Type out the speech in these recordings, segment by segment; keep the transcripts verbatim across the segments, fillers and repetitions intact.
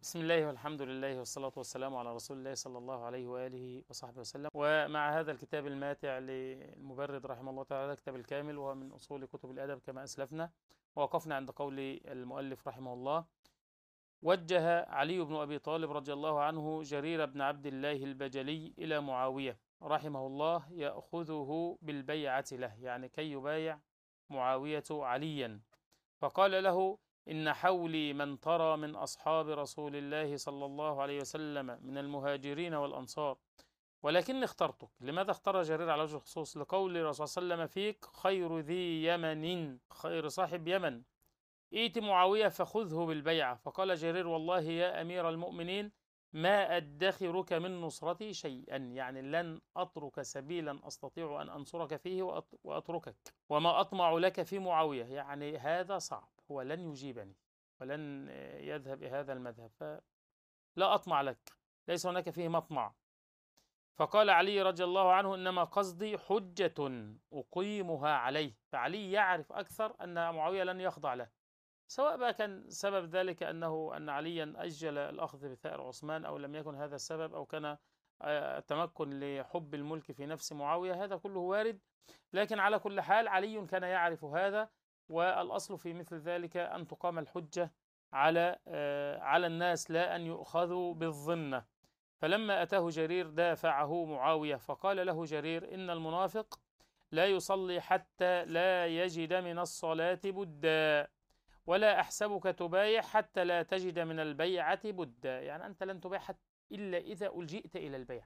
بسم الله والحمد لله والصلاة والسلام على رسول الله صلى الله عليه وآله وصحبه وسلم. ومع هذا الكتاب الماتع للمبرد رحمه الله تعالى، كتاب الكامل، وهو من أصول كتب الأدب كما أسلفنا. ووقفنا عند قول المؤلف رحمه الله: وجه علي بن أبي طالب رضي الله عنه جرير بن عبد الله البجلي إلى معاوية رحمه الله يأخذه بالبيعة له، يعني كي يبايع معاوية عليا. فقال له: إن حولي من ترى من أصحاب رسول الله صلى الله عليه وسلم من المهاجرين والأنصار، ولكني اخترتك. لماذا اختار جرير على وجه الخصوص؟ لقول الرسول صلى الله عليه وسلم: فيك خير ذي يمن، خير صاحب يمن، ائت معاوية فخذه بالبيعة. فقال جرير: والله يا أمير المؤمنين ما أدخرك من نصرتي شيئا، يعني لن أترك سبيلا أستطيع أن أنصرك فيه وأتركك، وما أطمع لك في معاوية، يعني هذا صعب، هو لن يجيبني ولن يذهب بهذا المذهب، فلا أطمع لك، ليس هناك فيه مطمع. فقال علي رضي الله عنه: إنما قصدي حجة أقيمها عليه. فعلي يعرف أكثر أن معاوية لن يخضع له، سواء بقى كان سبب ذلك أنه أن عليا أجل الأخذ بثأر عثمان، أو لم يكن هذا السبب، أو كان التمكن لحب الملك في نفس معاوية، هذا كله وارد. لكن على كل حال علي كان يعرف هذا، والأصل في مثل ذلك أن تقام الحجة على على الناس، لا أن يؤخذوا بالظنة. فلما أتاه جرير دافعه معاوية، فقال له جرير: إن المنافق لا يصلي حتى لا يجد من الصلاة بدا، ولا أحسبك تبايع حتى لا تجد من البيعة بدا. يعني أنت لن تبايع إلا إذا ألجئت إلى البيع،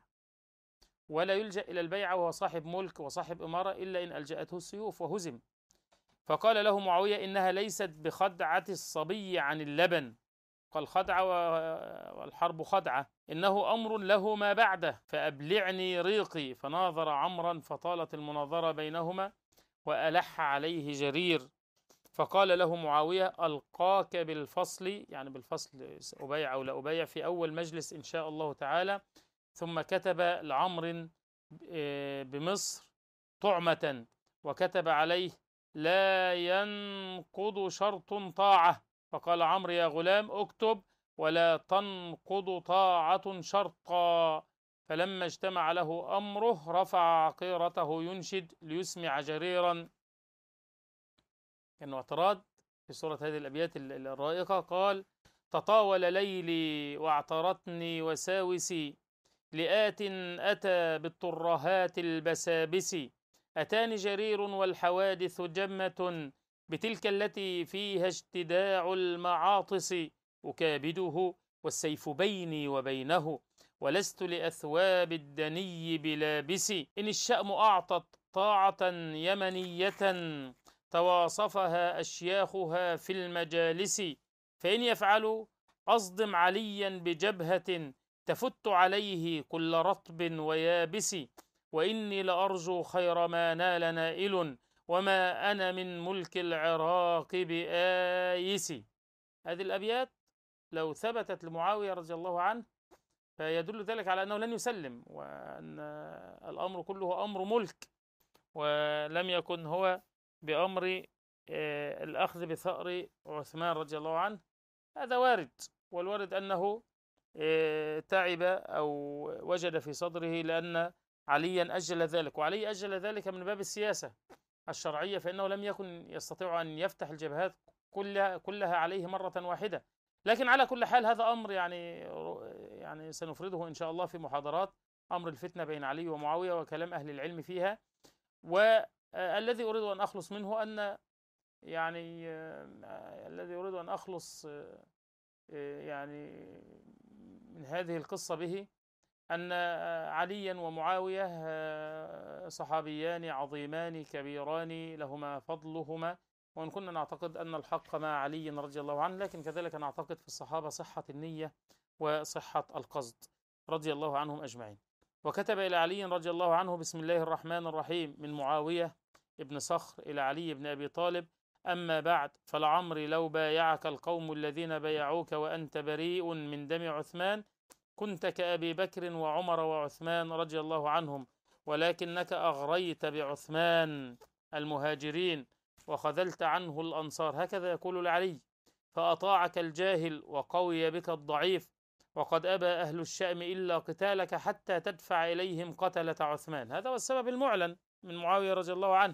ولا يلجأ إلى البيعة وهو صاحب ملك وصاحب إمارة إلا إن ألجأته السيوف وهزم. فقال له معاوية: إنها ليست بخدعة الصبي عن اللبن، قال خدعة والحرب خدعة، إنه أمر له ما بعده، فأبلعني ريقي. فناظر عمرا فطالت المناظرة بينهما، وألح عليه جرير. فقال له معاوية: ألقاك بالفصل، يعني بالفصل أبايع أو لا أبايع في أول مجلس إن شاء الله تعالى. ثم كتب لعمر بمصر طعمة، وكتب عليه: لا ينقض شرط طاعة. فقال عمرو: يا غلام اكتب: ولا تنقض طاعة شرطا. فلما اجتمع له أمره رفع عقيرته ينشد ليسمع جريرا، كأنه اعتراض في سورة هذه الأبيات الرائقة. قال: تطاول ليلي واعترتني وساوسي، لآت أتى بالطرهات البسابس، أتاني جرير والحوادث جمة، بتلك التي فيها اجتداع المعاطس، أكابده والسيف بيني وبينه، ولست لأثواب الدني بلابس، إن الشأم أعطت طاعة يمنية، تواصفها أشياخها في المجالس، فإن يفعلوا أصدم عليا بجبهة، تفت عليه كل رطب ويابس، وإني لأرجو خير ما نال نائل، وما أنا من ملك العراق بآيس. هذه الأبيات لو ثبتت لمعاوية رضي الله عنه فيدل ذلك على أنه لن يسلم، وأن الأمر كله أمر ملك، ولم يكن هو بأمر الأخذ بثأر عثمان رضي الله عنه. هذا وارد، والوارد أنه تعب أو وجد في صدره لأن عليا أجل ذلك، وعلي أجل ذلك من باب السياسة الشرعية، فإنه لم يكن يستطيع أن يفتح الجبهات كلها كلها عليه مرة واحدة. لكن على كل حال هذا أمر يعني يعني سنفرده إن شاء الله في محاضرات، أمر الفتنة بين علي ومعاوية وكلام أهل العلم فيها. والذي أريد أن أخلص منه أن يعني الذي أريد أن أخلص يعني من هذه القصة به أن عليا ومعاوية صحابيان عظيمان كبيران لهما فضلهما، وإن كنا نعتقد أن الحق مع علي رضي الله عنه، لكن كذلك نعتقد في الصحابة صحة النية وصحة القصد رضي الله عنهم أجمعين. وكتب إلى علي رضي الله عنه: بسم الله الرحمن الرحيم، من معاوية ابن صخر إلى علي بن أبي طالب: أما بعد، فلعمري لو بايعك القوم الذين بايعوك وأنت بريء من دم عثمان، كنت كأبي بكر وعمر وعثمان رضي الله عنهم، ولكنك أغريت بعثمان المهاجرين وخذلت عنه الأنصار. هكذا يقول لعلي. فأطاعك الجاهل وقوي بك الضعيف، وقد أبى أهل الشأم إلا قتالك حتى تدفع إليهم قتلة عثمان. هذا هو السبب المعلن من معاوية رضي الله عنه.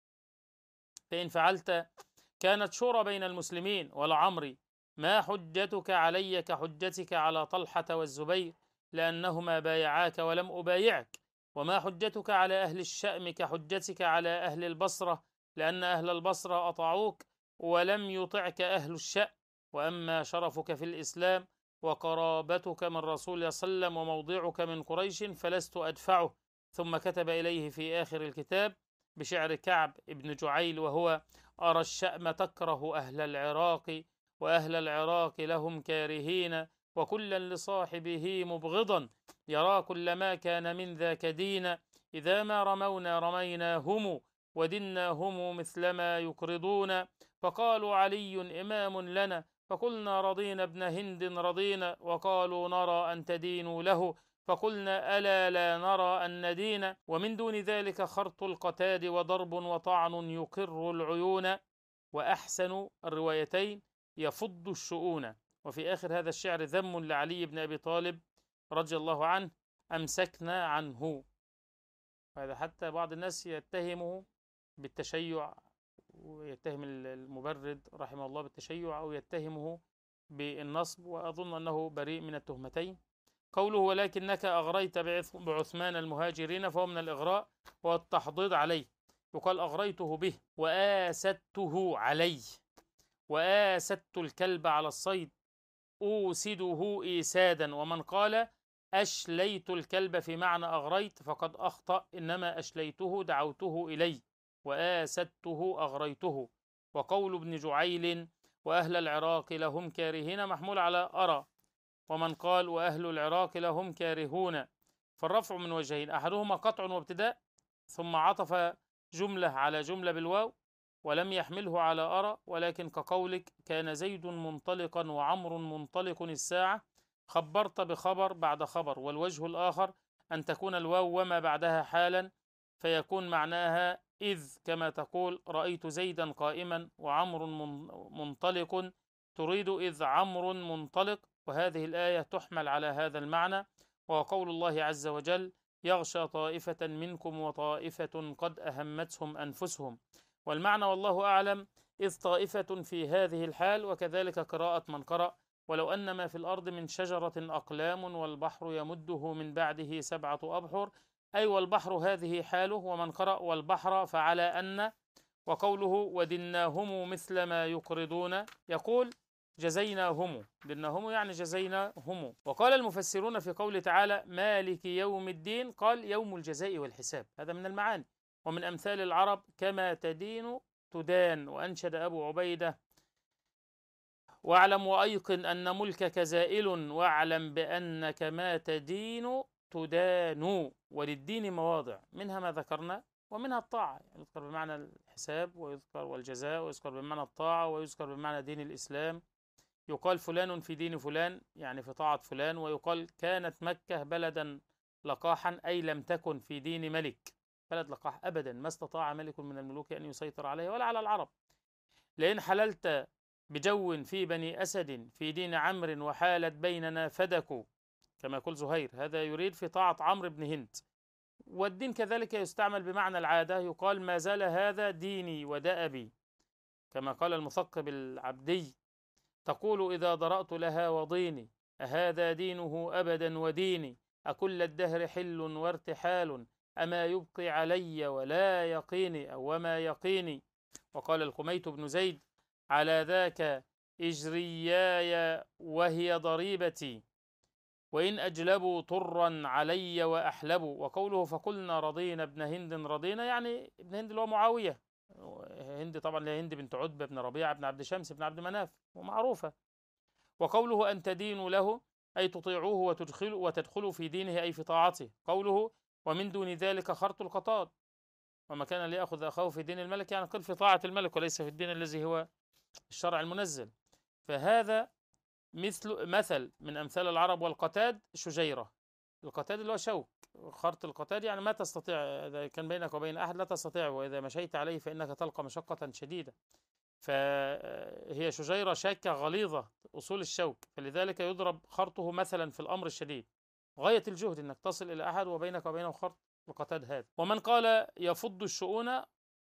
فإن فعلت كانت شورى بين المسلمين، ولعمري ما حجتك علي كحجتك على طلحة والزبير، لأنهما بايعاك ولم أبايعك، وما حجتك على أهل الشأم كحجتك على أهل البصرة، لأن أهل البصرة أطاعوك ولم يطعك أهل الشأم. وأما شرفك في الإسلام وقرابتك من رسول الله صلى الله عليه وسلم وموضعك من قريش فلست أدفعه. ثم كتب إليه في آخر الكتاب بشعر كعب ابن جعيل، وهو: أرى الشأم تكره أهل العراق، وأهل العراق لهم كارهين، وكلا لصاحبه مبغضا، يرى كل ما كان من ذاك دين، إذا ما رمونا رميناهم، ودناهم مثلما يقرضون، فقالوا علي إمام لنا، فقلنا رضينا ابن هند رضينا، وقالوا نرى أن تدينوا له، فقلنا ألا لا نرى أن ندين، ومن دون ذلك خرط القتاد وضرب وطعن يقر العيون، وأحسن الروايتين يفض الشؤون. وفي آخر هذا الشعر ذم لعلي بن أبي طالب رضي الله عنه: أمسكنا عنه. هذا حتى بعض الناس يتهمه بالتشيع، ويتهم المبرد رحمه الله بالتشيع، أو يتهمه بالنصب، وأظن أنه بريء من التهمتين. قوله: ولكنك أغريت بعثمان المهاجرين، فهو من الإغراء والتحضيض عليه. يقال أغريته به، وآسدته عليه، وآسدت الكلب على الصيد، أوسده إيسادا. ومن قال أشليت الكلب في معنى أغريت فقد أخطأ، إنما أشليته دعوته إلي، وآسدته أغريته. وقول ابن جعيل: وأهل العراق لهم كارهين، محمول على أرى. ومن قال: وأهل العراق لهم كارهون، فالرفع من وجهين: أحدهما قطع وابتداء، ثم عطف جملة على جملة بالواو، ولم يحمله على أرى، ولكن كقولك: كان زيد منطلقا وعمر منطلق الساعة، خبرت بخبر بعد خبر. والوجه الآخر أن تكون الواو وما بعدها حالا، فيكون معناها إذ، كما تقول: رأيت زيدا قائما وعمر منطلق، تريد إذ عمر منطلق. وهذه الآية تحمل على هذا المعنى، وهو قول الله عز وجل: يغشى طائفة منكم وطائفة قد أهمتهم أنفسهم. والمعنى والله أعلم: إذ طائفة في هذه الحال. وكذلك قراءة من قرأ: ولو أن ما في الأرض من شجرة أقلام والبحر يمده من بعده سبعة أبحر، أي والبحر هذه حاله. ومن قرأ: والبحر فعلى أن. وقوله: ودناهم مثل ما يقرضون، يقول: جزيناهم، دناهم يعني جزيناهم. وقال المفسرون في قوله تعالى: مالك يوم الدين، قال: يوم الجزاء والحساب. هذا من المعاني. ومن أمثال العرب: كما تدين تدان. وأنشد أبو عبيدة: واعلم وأيقن أن ملكك زائل، واعلم بأنك ما تدين تدان. وللدين مواضع، منها ما ذكرنا، ومنها الطاعة، يعني يذكر بمعنى الحساب، ويذكر والجزاء، ويذكر بمعنى الطاعة، ويذكر بمعنى دين الإسلام. يقال فلان في دين فلان، يعني في طاعة فلان. ويقال كانت مكة بلدا لقاحا، أي لم تكن في دين ملك. بلد لقاح أبدا ما استطاع ملك من الملوك أن يسيطر عليه ولا على العرب. لئن حللت بجو في بني أسد في دين عمرو، وحالت بيننا فدك، كما يقول زهير. هذا يريد في طاعة عمرو بن هند. والدين كذلك يستعمل بمعنى العادة، يقال: ما زال هذا ديني ودأبي، كما قال المثقب العبدي: تقول إذا ضرأت لها وضيني، أهذا دينه أبدا وديني، أكل الدهر حل وارتحال، أما يبقي علي ولا يقيني، أو وما يقيني. وقال القميت بن زيد: على ذاك إجرياي وهي ضريبتي، وإن أجلبوا طرا علي وأحلبوا. وقوله: فقلنا رضينا ابن هند رضينا، يعني ابن هند اللي هو معاوية. هند طبعا اللي هي هند بنت عتبة بن ربيعة بن عبد شمس بن عبد مناف، ومعروفة. وقوله: أن تدينوا له، أي تطيعوه وتدخلوا وتدخلوا في دينه، أي في طاعته. قوله: ومن دون ذلك خرط القطاد، وما كان ليأخذ أخاه في دين الملك، يعني قل في طاعة الملك وليس في الدين الذي هو الشرع المنزل. فهذا مثل مثل من أمثال العرب. والقتاد شجيرة، القتاد اللي هو شوك، خرط القتاد يعني ما تستطيع، إذا كان بينك وبين أحد لا تستطيع، وإذا مشيت عليه فإنك تلقى مشقة شديدة. فهي شجيرة شاكة غليظة أصول الشوك، فلذلك يضرب خرطه مثلا في الأمر الشديد، غاية الجهد أنك تصل إلى أحد وبينك وبينه خرط القتاد هذا. ومن قال يفض الشؤون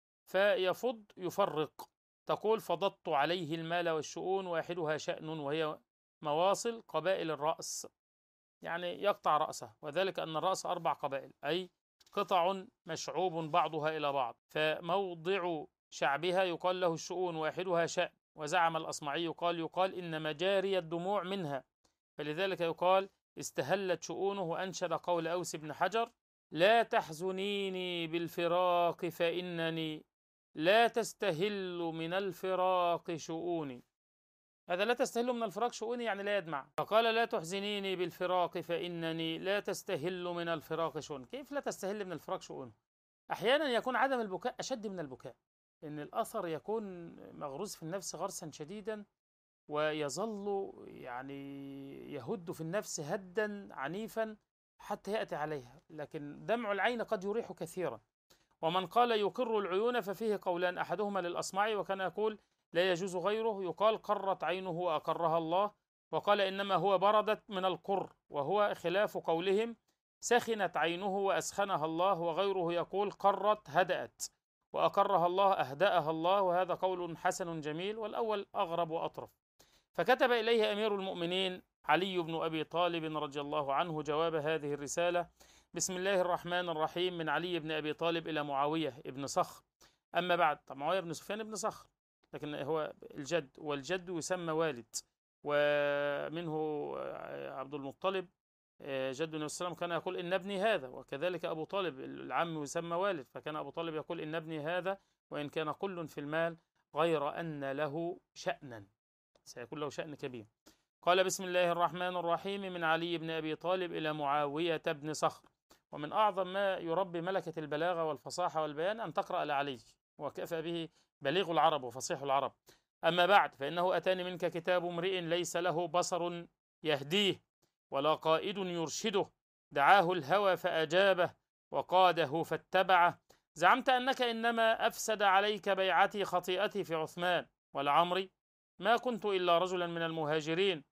فيفض يفرق، تقول فضضت عليه المال والشؤون واحدها شأن وهي مواصل قبائل الرأس، يعني يقطع رأسه، وذلك أن الرأس أربع قبائل، أي قطع مشعوب بعضها إلى بعض، فموضع شعبها يقال له الشؤون واحدها شأن. وزعم الأصمعي قال يقال إن مجاري الدموع منها، فلذلك يقال استهلت شؤونه. وأنشد قول أوس بن حجر: لا تحزنيني بالفراق فإنني لا تستهل من الفراق شؤوني. هذا لا تستهل من الفراق شؤوني يعني لا يدمع، فقال لا تحزنيني بالفراق فإنني لا تستهل من الفراق شؤوني. كيف لا تستهل من الفراق شؤوني؟ أحيانا يكون عدم البكاء أشد من البكاء، إن الأثر يكون مغروس في النفس غرسا شديدا، ويظل يعني يهد في النفس هدا عنيفا حتى يأتي عليها، لكن دمع العين قد يريح كثيرا. ومن قال يقر العيون ففيه قولان، أحدهما للأصمعي وكان يقول لا يجوز غيره، يقال قرت عينه وأقرها الله، وقال إنما هو بردت من القر، وهو خلاف قولهم سخنت عينه وأسخنها الله، وغيره يقول قرت هدأت وأقرها الله أهدأها الله، وهذا قول حسن جميل، والأول أغرب وأطرف. فكتب إليه أمير المؤمنين علي بن أبي طالب رضي الله عنه جواب هذه الرسالة: بسم الله الرحمن الرحيم، من علي بن أبي طالب إلى معاوية ابن صخر. أما بعد، طب معاوية بن سفيان ابن صخر، لكن هو الجد، والجد يسمى والد، ومنه عبد المطلب جد النبي صلى الله عليه وسلم كان يقول إن ابني هذا، وكذلك أبو طالب العم يسمى والد، فكان أبو طالب يقول إن ابني هذا وإن كان قل في المال غير أن له شأنا، سيكون له شأن كبير. قال بسم الله الرحمن الرحيم، من علي بن أبي طالب إلى معاوية بن صخر. ومن أعظم ما يربي ملكة البلاغة والفصاحة والبيان أن تقرأ على علي، وكفى به بليغ العرب وفصيح العرب. أما بعد، فإنه أتاني منك كتاب امرئ ليس له بصر يهديه ولا قائد يرشده، دعاه الهوى فأجابه وقاده فاتبعه. زعمت أنك إنما أفسد عليك بيعتي خطيئتي في عثمان، ولعمري ما كنت إلا رجلا من المهاجرين،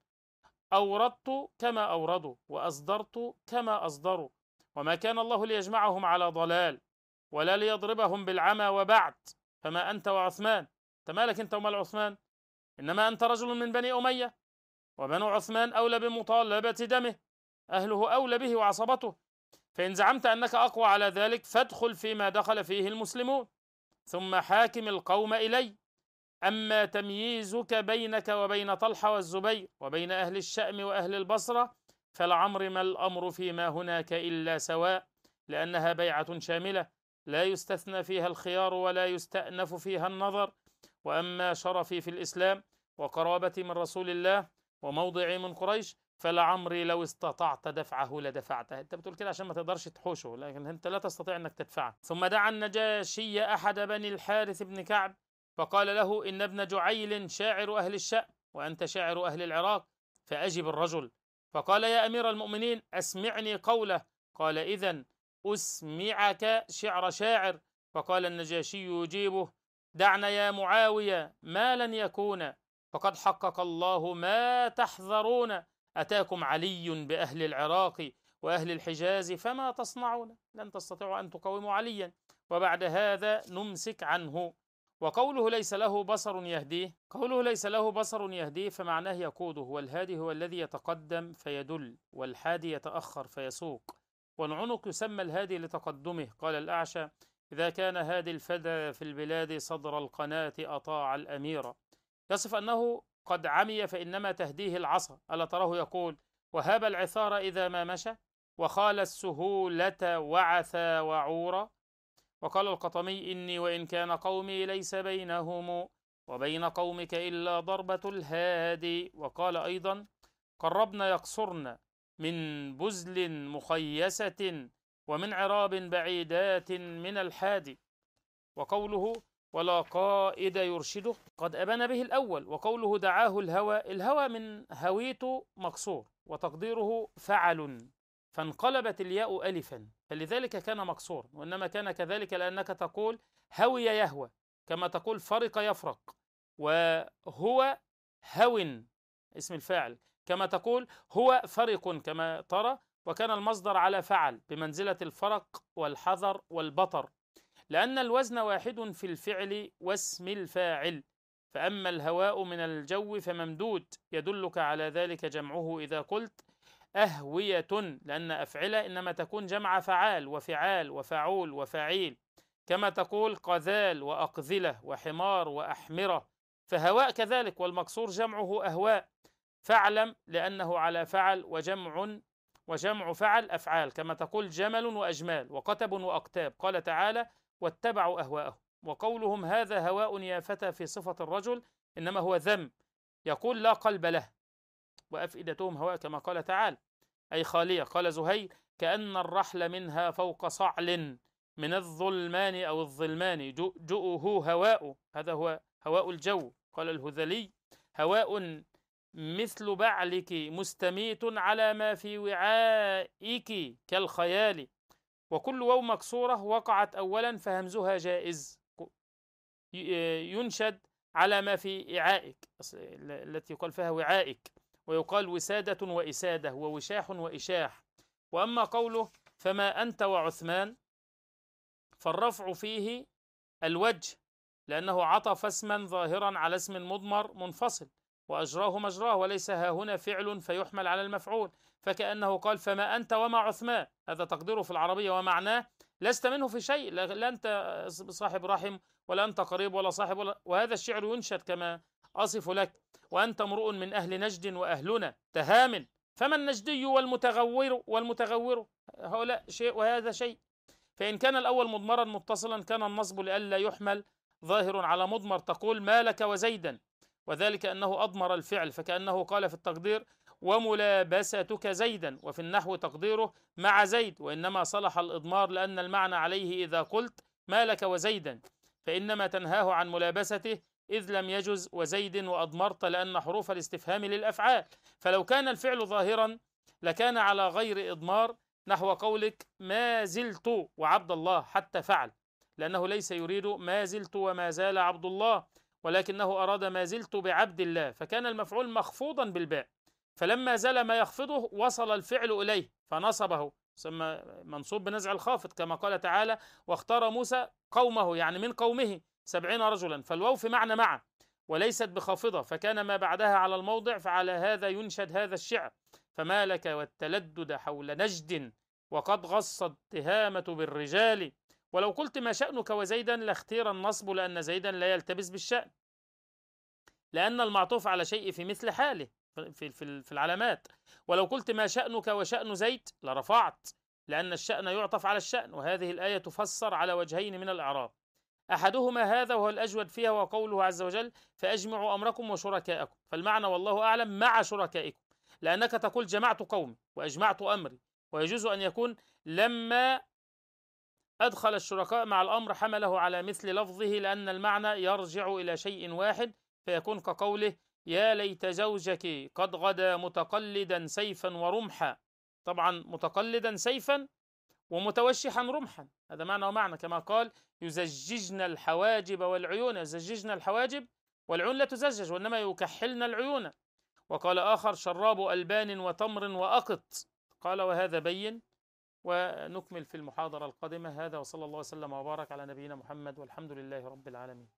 أوردت كما أوردوا وأصدرت كما أصدروا، وما كان الله ليجمعهم على ضلال ولا ليضربهم بالعمى. وبعد، فما أنت وعثمان، أنت مالك أنت ومال عثمان؟ إنما أنت رجل من بني أمية، وبنو عثمان أولى بمطالبة دمه، أهله أولى به وعصبته. فإن زعمت أنك أقوى على ذلك فادخل فيما دخل فيه المسلمون، ثم حاكم القوم إلي. أما تمييزك بينك وبين طلحة والزبير وبين أهل الشأم وأهل البصرة فلعمر ما الأمر فيما هناك إلا سواء، لأنها بيعة شاملة لا يستثنى فيها الخيار ولا يستأنف فيها النظر. وأما شرفي في الإسلام وقرابتي من رسول الله وموضعي من قريش فلعمري لو استطعت دفعه لدفعته. أنت بتقول كده عشان ما تقدرش تحوشه، لكن أنت لا تستطيع أنك تدفعه. ثم دعا النجاشي أحد بني الحارث بن كعب فقال له إن ابن جعيل شاعر أهل الشأم وأنت شاعر أهل العراق، فأجب الرجل. فقال يا أمير المؤمنين أسمعني قوله. قال إذن أسمعك شعر شاعر. فقال النجاشي يجيبه دعنا يا معاوية ما لن يكون، فقد حقق الله ما تحذرون، أتاكم علي بأهل العراق وأهل الحجاز فما تصنعون، لن تستطيعوا أن تقاوموا عليا، وبعد هذا نمسك عنه. وقوله ليس له بصر يهديه، قوله ليس له بصر يهديه فمعناه يقوده، والهادي هو الذي يتقدم فيدل، والحادي يتأخر فيسوق، والعنق يسمى الهادي لتقدمه. قال الأعشى إذا كان هادي الفدى في البلاد صدر القناة أطاع الأمير. يصف أنه قد عمي فإنما تهديه العصا، ألا تراه يقول وهاب العثار إذا ما مشى، وخال السهولة وعثى وعورا. وقال القطمي إني وإن كان قومي ليس بينهم وبين قومك إلا ضربة الهادي. وقال أيضا قربنا يقصرن من بزل مخيسة ومن عراب بعيدات من الحادي. وقوله ولا قائد يرشده قد أبان به الأول. وقوله دعاه الهوى، الهوى من هويت مقصور وتقديره فعل، فانقلبت الياء ألفا فلذلك كان مقصور، وإنما كان كذلك لأنك تقول هوي يهوى، كما تقول فرق يفرق، وهو هون اسم الفاعل، كما تقول هو فرق كما ترى، وكان المصدر على فعل بمنزلة الفرق والحذر والبطر، لأن الوزن واحد في الفعل واسم الفاعل. فأما الهواء من الجو فممدود، يدلك على ذلك جمعه إذا قلت أهوية، لأن أفعلة إنما تكون جمع فعال وفعال وفعول وفعيل، كما تقول قذال وأقذلة وحمار وأحمرة، فهواء كذلك، والمكسور جمعه أهواء. فاعلم لأنه على فعل، وجمع وجمع فعل أفعال، كما تقول جمل وأجمال وقتب وأقتاب. قال تعالى واتبعوا أهواءهم. وقولهم هذا هواء يا فتى في صفة الرجل إنما هو ذم، يقول لا قلب له، وأفئدتهم هواء كما قال تعالى أي خالية. قال زهير كأن الرحل منها فوق صعل من الظلمان أو الظلمان جؤه هواء، هذا هو هواء الجو. قال الهذلي هواء مثل بعلك مستميت على ما في وعائك كالخيال. وكل واو مكسورة وقعت أولا فهمزها جائز، ينشد على ما في إعائك التي يقال فيها وعائك، ويقال وسادة وإسادة ووشاح وإشاح. وأما قوله فما أنت وعثمان فالرفع فيه الوجه، لأنه عطف اسما ظاهرا على اسم مضمر منفصل وأجراه مجراه، وليس ها هنا فعل فيحمل على المفعول، فكأنه قال فما أنت وما عثمان، هذا تقديره في العربية، ومعناه لست منه في شيء، لا أنت صاحب رحم ولا أنت قريب ولا صاحب ولا. وهذا الشعر ينشد كما أصف لك وأنت امرؤ من أهل نجد وأهلنا تهامن، فما النجدي والمتغور والمتغور هؤلاء شيء وهذا شيء. فإن كان الأول مضمرا متصلا كان النصب لئلا يحمل ظاهر على مضمر، تقول مالك وزيدا، وذلك أنه أضمر الفعل، فكأنه قال في التقدير وملابستك زيدا، وفي النحو تقديره مع زيد، وإنما صلح الإضمار لأن المعنى عليه إذا قلت مالك وزيدا، فإنما تنهاه عن ملابسته إذ لم يجز وزيد وأضمرت، لأن حروف الاستفهام للأفعال، فلو كان الفعل ظاهرا لكان على غير إضمار، نحو قولك ما زلت وعبد الله حتى فعل، لأنه ليس يريد ما زلت وما زال عبد الله، ولكنه أراد ما زلت بعبد الله، فكان المفعول مخفوضا بالباء، فلما زال ما يخفضه وصل الفعل إليه فنصبه، ثم منصوب بنزع الخافض، كما قال تعالى واختار موسى قومه، يعني من قومه سبعين رجلا، فالواو في معنى مع وليست بخافضة، فكان ما بعدها على الموضع، فعلى هذا ينشد هذا الشعر فما لك والتلدد حول نجد وقد غصت تهامة بالرجال. ولو قلت ما شأنك وزيدا لاختير النصب، لأن زيدا لا يلتبس بالشأن، لأن المعطوف على شيء في مثل حاله في في في العلامات. ولو قلت ما شأنك وشأن زيد لرفعت، لأن الشأن يعطف على الشأن، وهذه الآية تفسر على وجهين من الإعراب، أحدهما هذا وهو الأجود فيها، وقوله عز وجل فأجمعوا أمركم وشركاءكم، فالمعنى والله أعلم مع شركائكم، لأنك تقول جمعت قومي وأجمعت أمري، ويجوز أن يكون لما أدخل الشركاء مع الأمر حمله على مثل لفظه، لأن المعنى يرجع إلى شيء واحد، فيكون كقوله يا ليت زوجك قد غدا متقلدا سيفا ورمحا، طبعا متقلدا سيفا ومتوشحا رمحا، هذا معنى ومعنى، كما قال يزججن الحواجب والعيون، يزججن الحواجب والعيون لا تزجج وإنما يكحلن العيون. وقال آخر شراب ألبان وتمر وأقط، قال وهذا بين. ونكمل في المحاضرة القادمة. هذا وصلى الله وسلم وبارك على نبينا محمد، والحمد لله رب العالمين.